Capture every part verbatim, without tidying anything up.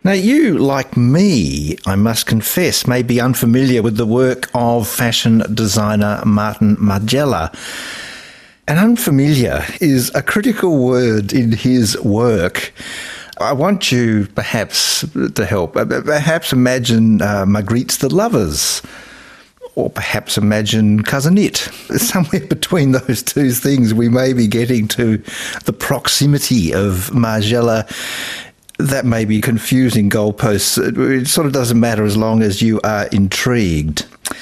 Now, you, like me, I must confess, may be unfamiliar with the work of fashion designer Martin Margiela. And unfamiliar is a critical word in his work. I want you, perhaps, to help. Perhaps imagine uh, Magritte's The Lovers, or perhaps imagine Cousin It. Somewhere between those two things, we may be getting to the proximity of Margiela. That may be confusing goalposts. It sort of doesn't matter as long as you are intrigued.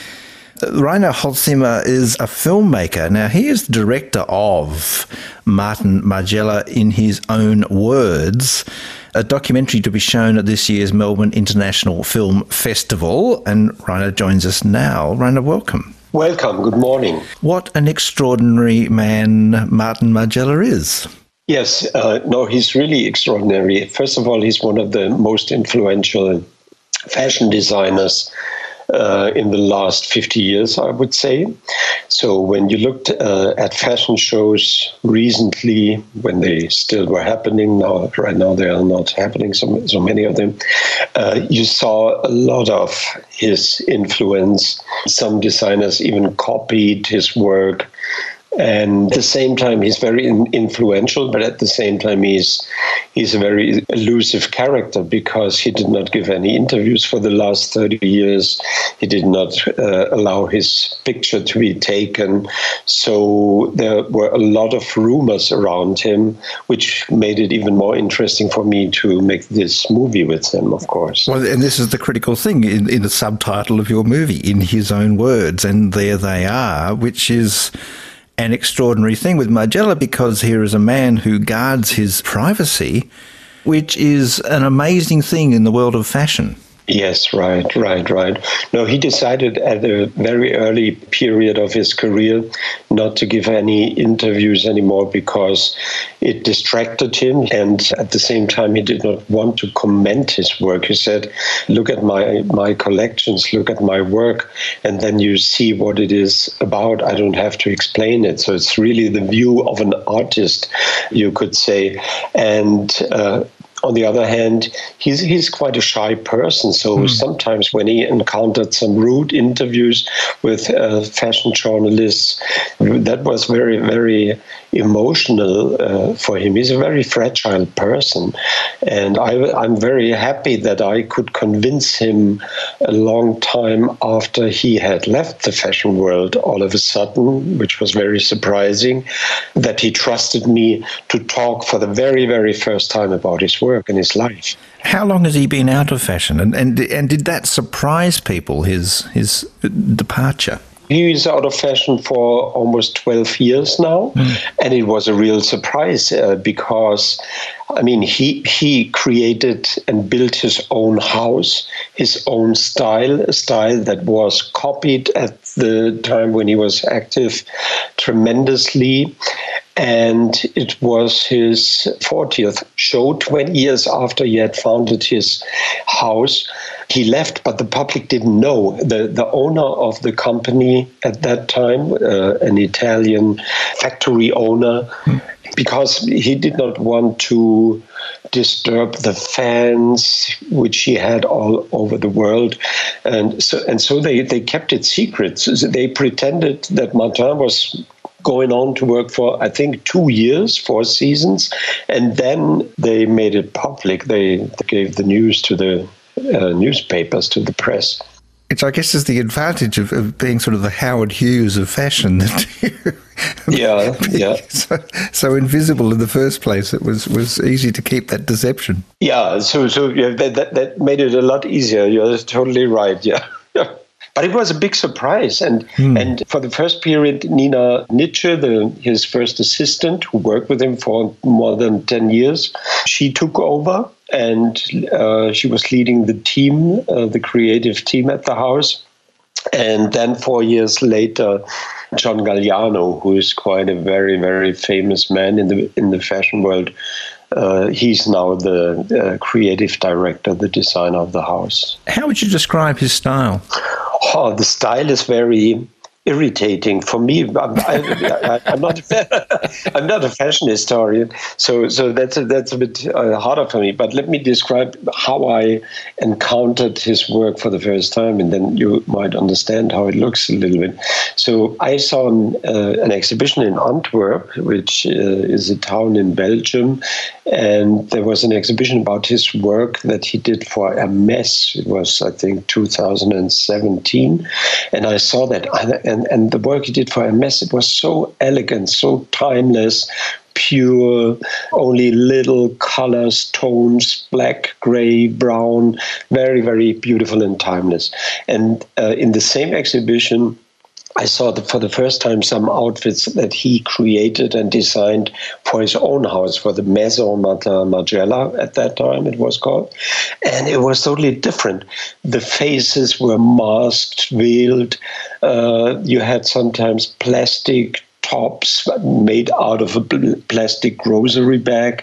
Rainer Holzheimer is a filmmaker. Now, he is the director of Martin Margiela in his own words, a documentary to be shown at this year's Melbourne International Film Festival. And Rainer joins us now. Rainer, welcome. Welcome. Good morning. What an extraordinary man Martin Margiela is. Yes, uh, no, he's really extraordinary. First of all, he's one of the most influential fashion designers uh, in the last fifty years, I would say. So when you looked uh, at fashion shows recently, when they still were happening, now right now they are not happening, so, so many of them, uh, you saw a lot of his influence. Some designers even copied his work. And at the same time, he's very in- influential, but at the same time, he's he's a very elusive character because he did not give any interviews for the last thirty years. He did not uh, allow his picture to be taken. So there were a lot of rumors around him, which made it even more interesting for me to make this movie with him, of course. Well, and this is the critical thing in, in the subtitle of your movie, in his own words, and there they are, which is an extraordinary thing with Margiela, because here is a man who guards his privacy, which is an amazing thing in the world of fashion. Yes, right, right, right. No, he decided at a very early period of his career not to give any interviews anymore because it distracted him. And at the same time, he did not want to comment his work. He said, look at my, my collections, look at my work, and then you see what it is about. I don't have to explain it. So it's really the view of an artist, you could say. And uh, on the other hand, he's he's quite a shy person. So mm. sometimes when he encountered some rude interviews with uh, fashion journalists, that was very, very emotional uh, for him. He's a very fragile person. And I, I'm very happy that I could convince him a long time after he had left the fashion world all of a sudden, which was very surprising, that he trusted me to talk for the very, very first time about his work and his life. How long has he been out of fashion? And and, and did that surprise people, his his departure? He is out of fashion for almost twelve years now, mm. and it was a real surprise uh, because, I mean, he he created and built his own house, his own style, a style that was copied at the time when he was active tremendously. And it was his fortieth show, twenty years after he had founded his house. He left, but the public didn't know. The, the owner of the company at that time, uh, an Italian factory owner, mm. because he did not want to disturb the fans, which he had all over the world. And so, and so they, they kept it secret. So they pretended that Martin was going on to work for, I think, two years, four seasons. And then they made it public. They, they gave the news to the uh, newspapers, to the press. Which I guess is the advantage of, of being sort of the Howard Hughes of fashion. yeah, yeah. So, so invisible in the first place, it was, was easy to keep that deception. Yeah, so so yeah, that, that, that made it a lot easier. You're totally right, yeah. But it was a big surprise. And mm. and for the first period, Nina Nitsche, the, his first assistant, who worked with him for more than ten years, she took over and uh, she was leading the team, uh, the creative team at the house. And then four years later, John Galliano, who is quite a very, very famous man in the in the fashion world, Uh, he's now the uh, creative director, the designer of the house. How would you describe his style? Oh, the style is very irritating for me. I'm, I, I, I'm not. I'm not a fashion historian, so so that's a, that's a bit uh, harder for me. But let me describe how I encountered his work for the first time, and then you might understand how it looks a little bit. So I saw an, uh, an exhibition in Antwerp, which uh, is a town in Belgium, and there was an exhibition about his work that he did for Hermès. It was, I think, two thousand seventeen, and I saw that. And, and the work he did for Hermès, it was so elegant, so timeless, pure, only little colors, tones, black, gray, brown, very, very beautiful and timeless. And uh, in the same exhibition, I saw that for the first time some outfits that he created and designed for his own house, for the Maison Martin Margiela at that time it was called. And it was totally different. The faces were masked, veiled. Uh, you had sometimes plastic tops made out of a plastic grocery bag.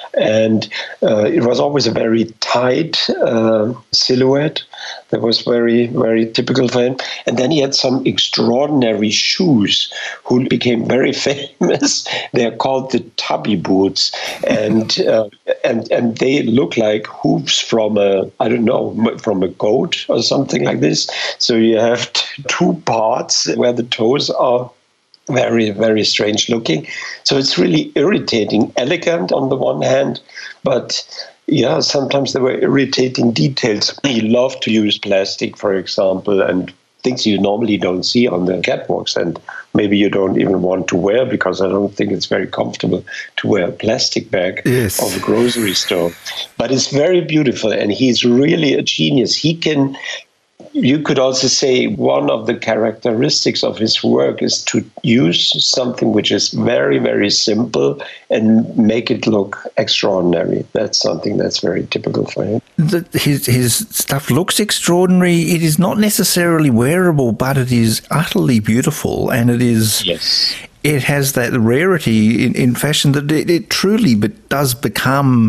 And uh, it was always a very tight uh, silhouette that was very, very typical for him. And then he had some extraordinary shoes who became very famous. They're called the tubby boots. And, uh, and, and they look like hooves from a, I don't know, from a goat or something like this. So you have t- two parts where the toes are very, very strange looking. So it's really irritating, elegant on the one hand, but yeah, sometimes there were irritating details. He loved to use plastic, for example, and things you normally don't see on the catwalks, and maybe you don't even want to wear, because I don't think it's very comfortable to wear a plastic bag yes. of a grocery store. But it's very beautiful, and he's really a genius. He can... You could also say one of the characteristics of his work is to use something which is very, very simple and make it look extraordinary. That's something that's very typical for him. The, his, his stuff looks extraordinary. It is not necessarily wearable, but it is utterly beautiful, and it is... Yes. It has that rarity in, in fashion that it, it truly but does become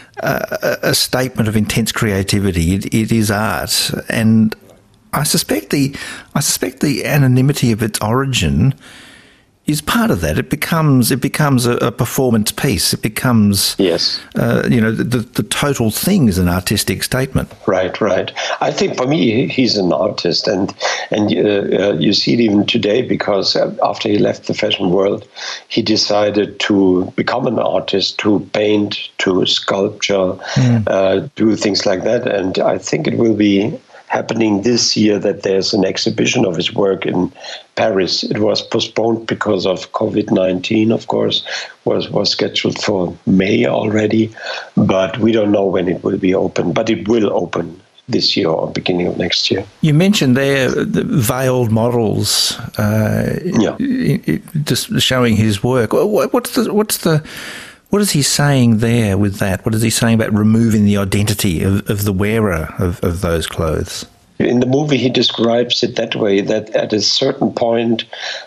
a, a statement of intense creativity. It, it is art, and I suspect the I suspect the anonymity of its origin is part of that. It becomes it becomes a, a performance piece. It becomes yes, uh, you know, the the total thing is an artistic statement. Right, right. I think for me he's an artist, and and uh, uh, you see it even today, because after he left the fashion world, he decided to become an artist, to paint, to sculpture, mm. uh, do things like that. And I think it will be happening this year that there's an exhibition of his work in Paris. It was postponed because of covid nineteen, of course, was, was scheduled for May already, but we don't know when it will be open, but it will open this year or beginning of next year. You mentioned there the veiled models, uh, yeah. it, it, just showing his work. What's the, what's the, What is he saying there with that? What is he saying about removing the identity of, of the wearer of, of those clothes? In the movie, he describes it that way, that at a certain point,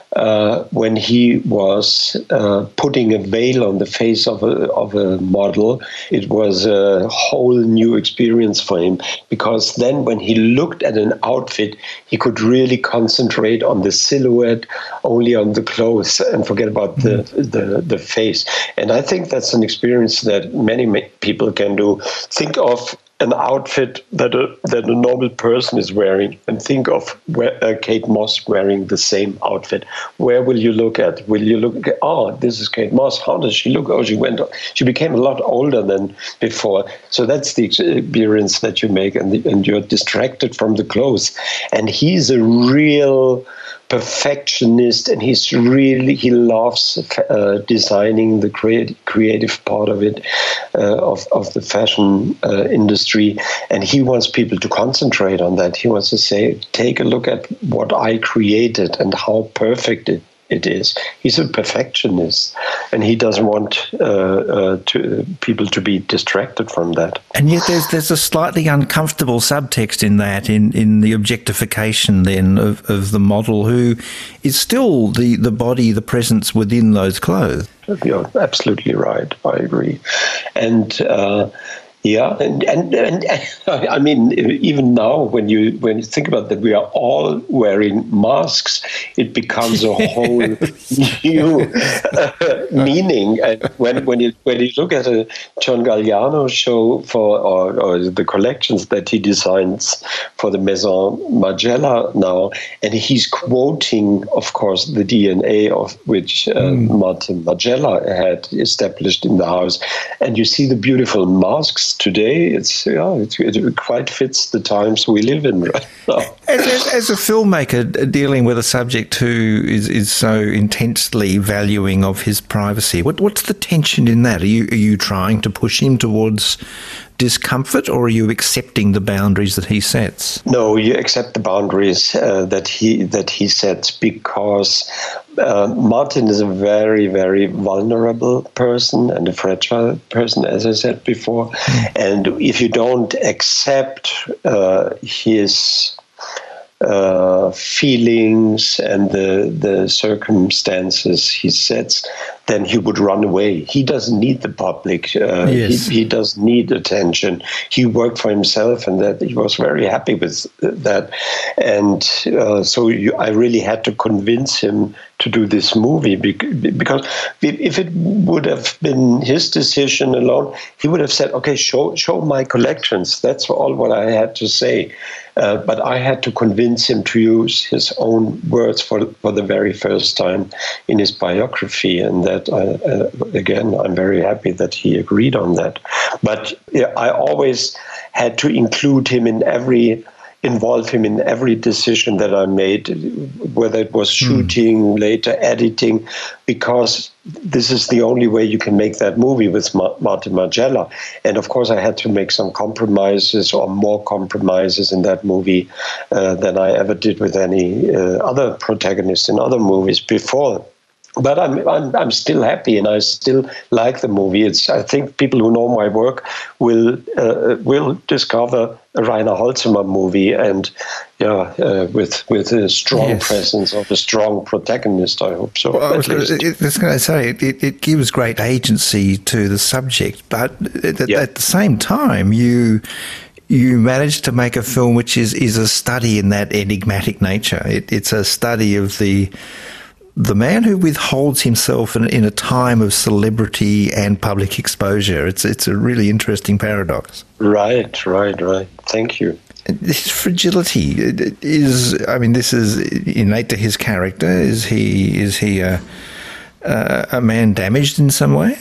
uh, when he was uh, putting a veil on the face of a, of a model, it was a whole new experience for him, because then when he looked at an outfit, he could really concentrate on the silhouette, only on the clothes, and forget about the, the, the face. And I think that's an experience that many people can do. Think of an outfit that a, that a normal person is wearing, and think of where, uh, Kate Moss wearing the same outfit. Where will you look at? Will you look at, oh, this is Kate Moss. How does she look? Oh, she went, she became a lot older than before. So that's the experience that you make, and, the, and you're distracted from the clothes. And he's a real perfectionist, and he's really, he loves uh, designing the creative creative part of it, uh, of, of the fashion uh, industry. And he wants people to concentrate on that. He wants to say, take a look at what I created and how perfect it it is. He's a perfectionist, and he doesn't want uh, uh, to, people to be distracted from that. And yet there's there's a slightly uncomfortable subtext in that, in, in the objectification then of, of the model, who is still the, the body, the presence within those clothes. You're absolutely right. I agree. And uh, Yeah, and, and and I mean, even now, when you when you think about that, we are all wearing masks. It becomes a whole new uh, meaning. And when when you when you look at a John Galliano show for or, or the collections that he designs for the Maison Margiela now, and he's quoting, of course, the D N A of which uh, mm. Martin Margiela had established in the house, and you see the beautiful masks. Today, it's yeah, it, it quite fits the times we live in right now. As, as, as a filmmaker dealing with a subject who is, is so intensely valuing of his privacy, what what's the tension in that? Are you are you trying to push him towards discomfort, or are you accepting the boundaries that he sets? No, you accept the boundaries uh, that he that he sets, because uh, Martin is a very, very vulnerable person and a fragile person, as I said before. Mm. And if you don't accept uh, his uh, feelings and the the circumstances he sets, then he would run away. He doesn't need the public. Uh, yes. he, he doesn't need attention. He worked for himself, and that he was very happy with that. And uh, so you, I really had to convince him to do this movie, because if it would have been his decision alone, he would have said, okay, show show my collections. That's all what I had to say. Uh, but I had to convince him to use his own words for, for the very first time in his biography. And that, I, uh, again, I'm very happy that he agreed on that. But yeah, I always had to include him in every involve him in every decision that I made, whether it was shooting, mm. later editing, because this is the only way you can make that movie with Ma- Martin Margiela. And of course, I had to make some compromises, or more compromises in that movie uh, than I ever did with any uh, other protagonist in other movies before. But I'm, I'm I'm still happy, and I still like the movie. It's I think people who know my work will uh, will discover a Rainer Holzimmer movie, and yeah, uh, with with a strong yes. presence of a strong protagonist. I hope so. Well, I was going to say it, it gives great agency to the subject, but at, yeah. at the same time, you. You managed to make a film which is, is a study in that enigmatic nature. It, it's a study of the the man who withholds himself in, in a time of celebrity and public exposure. It's it's a really interesting paradox. Right, right, right. Thank you. This fragility is, I mean, this is innate to his character. Is he is he a a, a man damaged in some way?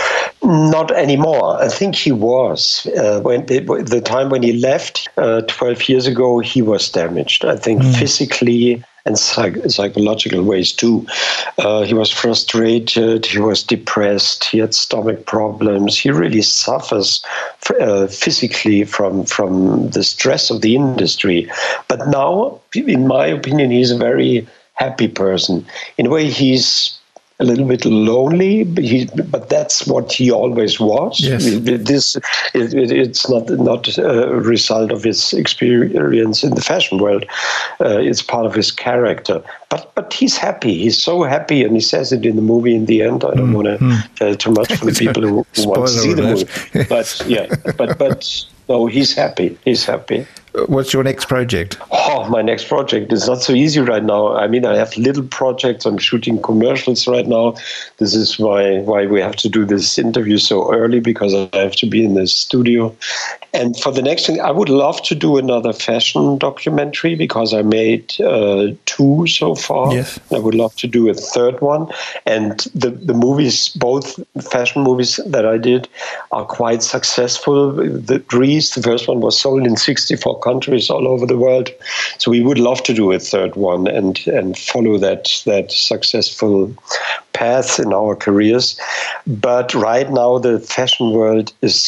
Not anymore. I think he was. Uh, when the, the time when he left uh, twelve years ago, he was damaged. I think mm. physically and psych- psychological ways too. Uh, he was frustrated. He was depressed. He had stomach problems. He really suffers uh, physically from from the stress of the industry. But now, in my opinion, he's a very happy person. In a way, he's a little bit lonely, but, he, but that's what he always was. Yes. This it, it, it's not not a result of his experience in the fashion world. Uh, it's part of his character. But but he's happy. He's so happy, and he says it in the movie. In the end, I don't mm, want to mm. tell too much for the people who, who want to see the movie. But yeah, but but no, he's happy. He's happy. What's your next project? Oh, my next project is not so easy right now. I mean, I have little projects. I'm shooting commercials right now. This is why why we have to do this interview so early, because I have to be in the studio. And for the next thing, I would love to do another fashion documentary, because I made uh, two so far. Yes. I would love to do a third one. And the, the movies, both fashion movies that I did, are quite successful. The Grease, the first one, was sold in sixty-four countries all over the world. So we would love to do a third one and, and follow that, that successful path in our careers. But right now, the fashion world is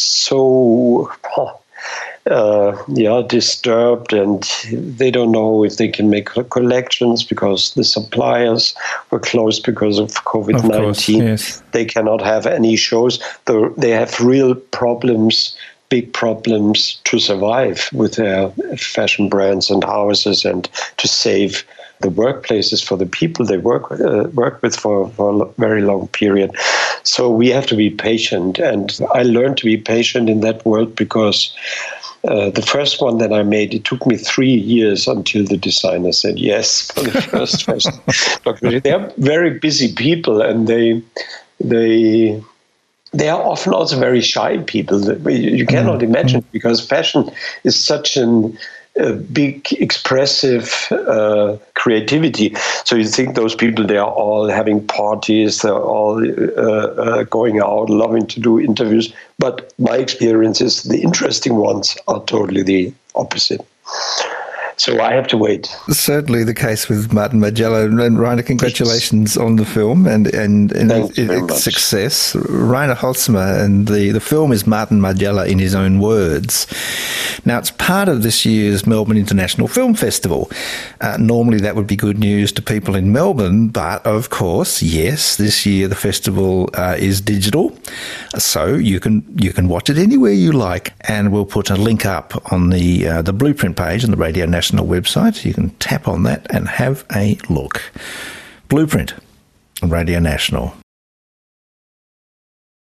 so uh, yeah, disturbed, and they don't know if they can make collections because the suppliers were closed because of COVID nineteen. Yes. They cannot have any shows. They have real problems, big problems to survive with their fashion brands and houses, and to save the workplaces for the people they work uh, work with for, for a very long period. So we have to be patient, and I learned to be patient in that world because uh, the first one that I made, it took me three years until the designer said yes for the first fashion documentary. They are very busy people, and they they. They are often also very shy people. You cannot imagine, because fashion is such an, a big, expressive uh, creativity. So you think those people, they are all having parties, they're all uh, uh, going out, loving to do interviews. But my experience is the interesting ones are totally the opposite. So I have to wait. Certainly the case with Martin Margiela. And Rainer, congratulations on the film and, and, and its it, success. Rainer Holzheimer, and the, the film is Martin Margiela in his own words. Now, it's part of this year's Melbourne International Film Festival. Uh, normally that would be good news to people in Melbourne, but of course, yes, this year the festival uh, is digital, so you can you can watch it anywhere you like, and we'll put a link up on the uh, the Blueprint page on the Radio National website. You can tap on that and have a look. Blueprint on Radio National.